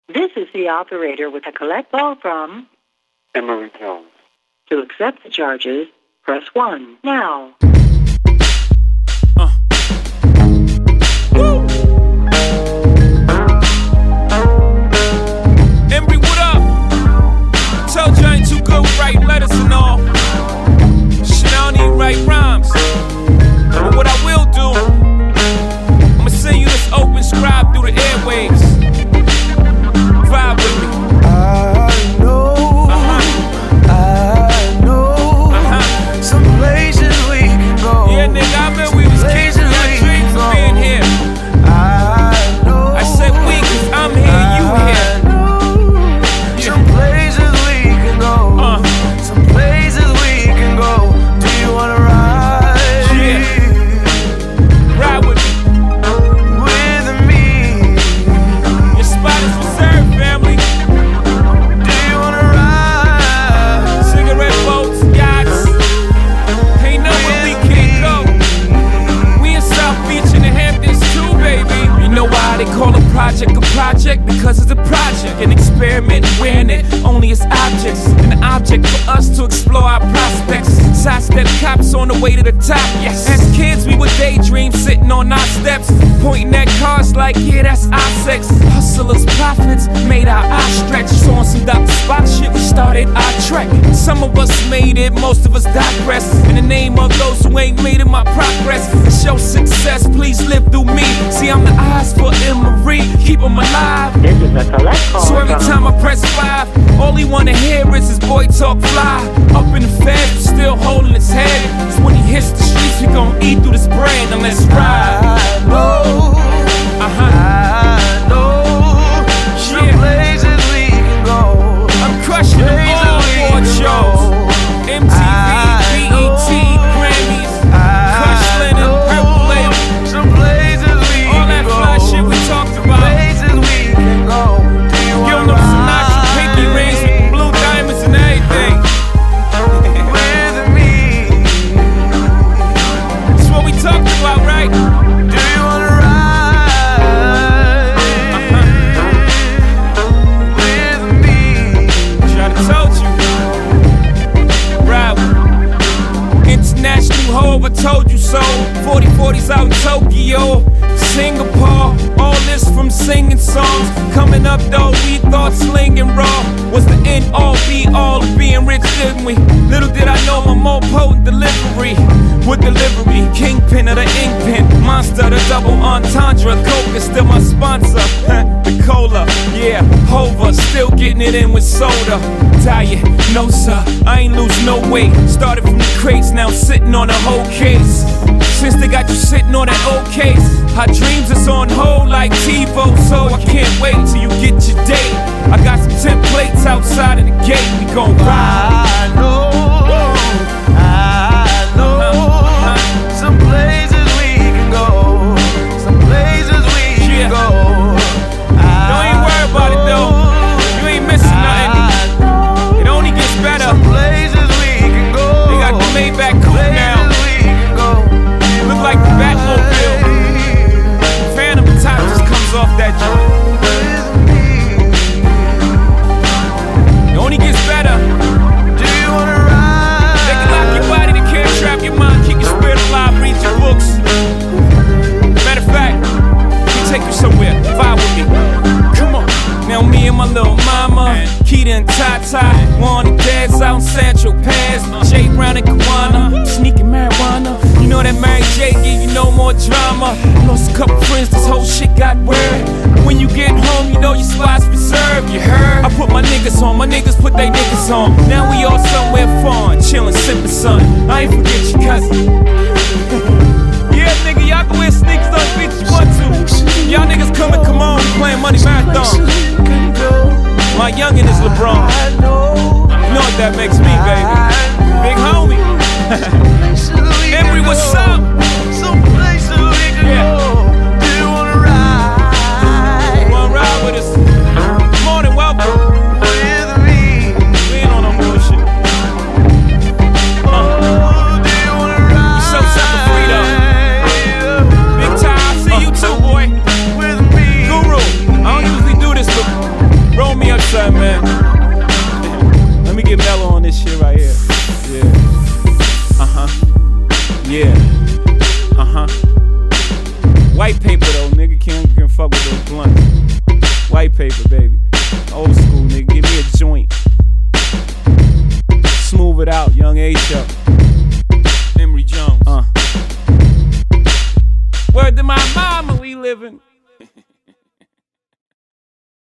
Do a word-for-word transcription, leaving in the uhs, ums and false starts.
This is the operator with a collect call from Emory Jones. To accept the charges, press one now. Uh. Woo! Embry, what up? I told you I ain't too good with writing letters and all. Shit, I don't even write rhymes. But what I will do, I'ma send you this open scribe through the airwaves. Vibe with me. I know, uh-huh. I know, uh-huh. Some places we can go. Yeah, nigga, I remember we was kids and had dreams of being here. I know, I said we cause I'm here, you here. I know, yeah. Some places we can go. Uh. Some places we can go. Do you wanna ride? Yeah. Ride with me. With me. Your spot is reserved, family. Do you wanna ride? Cigarette boats, yachts. Ain't nowhere we can't go. We in South Beach in the Hamptons too, baby. You know why they call a project a project? Because it's a project, an experiment, wearing it only as objects. An object for us to explore our prospects. Sidestep cops on the way to the top, yes. As kids we would daydream sitting on our steps, pointing at cars like, yeah, that's our sex. Hustlers, profits, made our eyes stretch. So on some Doctor Spock shit, we started our trek. Some of us made it, most of us digress. In the name of those who ain't made it, my progress. To show success, please live through me. See, I'm the eyes for Emory, keep them alive. This is a collect call So every from time I press five, all he wanna hear is his boy talk fly. Up in the fed, still holding his head. Cause when he hits the streets, we gon' eat through this bread. Now let's ride. I know, Uh-huh. I know, some Yeah. places we can go. I'm crushing them Places all we award can shows. go. M T V, I B E T, know. Grammys, I Kush Lennon, know Purple Label. some places we All can that go. fly shit we talked about. Places we can go. Do you Give wanna them them Sinatra ride pinky rings with blue diamonds and everything. with me? That's what we talked about, right? Do you wanna ride with me? Tryna told you. Right. International Hove, I told you so. forty forties out in Tokyo, Singapore. All this from singing songs. Coming up though, we thought slinging raw was the end all be all of being rich, didn't we? Little did I know my more potent delivery would deliver me. Kingpin of the ink pen, monster, the double entendre. Coke is still my sponsor. The cola, yeah, Hova, still getting it in with soda. Diet, no sir, I ain't lose no weight. Started from the crates, now sitting on a whole case. Since they got you sitting on that old case, our dreams is on hold like TiVo, so I can't wait till you get your date. I got some templates outside of the gate, we gon' ride. I know, I know, some places we can go. Some places we Yeah. can go. Don't even worry about it though, you ain't missing nothing. It only gets better. Some places we can go. They got the Maybach coupe now. Places we can go. Look like the Batmobile. Phantom top just comes off that joint. It only gets better. Do you wanna ride? They can lock your body, they can't trap your mind, keep your spirit alive, read your books. Matter of fact, we take you somewhere, vibe with me. Come on. Now me and my little mama, Keita and Tata, we're on the dads out in Central Pass. Jay Brown and Kawana, sneaking marijuana. You know that Mary J give you no more drama. Lost a couple friends, this whole shit got word. When you get home, you know your spot's reserved, you heard? I put my niggas on, my niggas put they niggas on. Now we all somewhere fun, chillin', sippin' sun. I ain't forget your cousin. Yeah, nigga, y'all can wear sneakers on the beach if you want to. Y'all niggas come and come on, we playing Money Marathon. My youngin' is LeBron. I know, You know what that makes me, baby. Big homie. Emory, what's up? some places we can Yeah. go. Do you wanna ride Wanna ride with us? Good morning, welcome. with me? We ain't on no bullshit. Oh, do you wanna ride So sucker free though. Big time, I see you too, boy. with me? Guru, I don't usually do this, but Yeah. Uh-huh. White paper though, nigga. Can't, can't fuck with those blunts. White paper, baby. Old school, nigga. Give me a joint. Smooth it out, young A-Shup.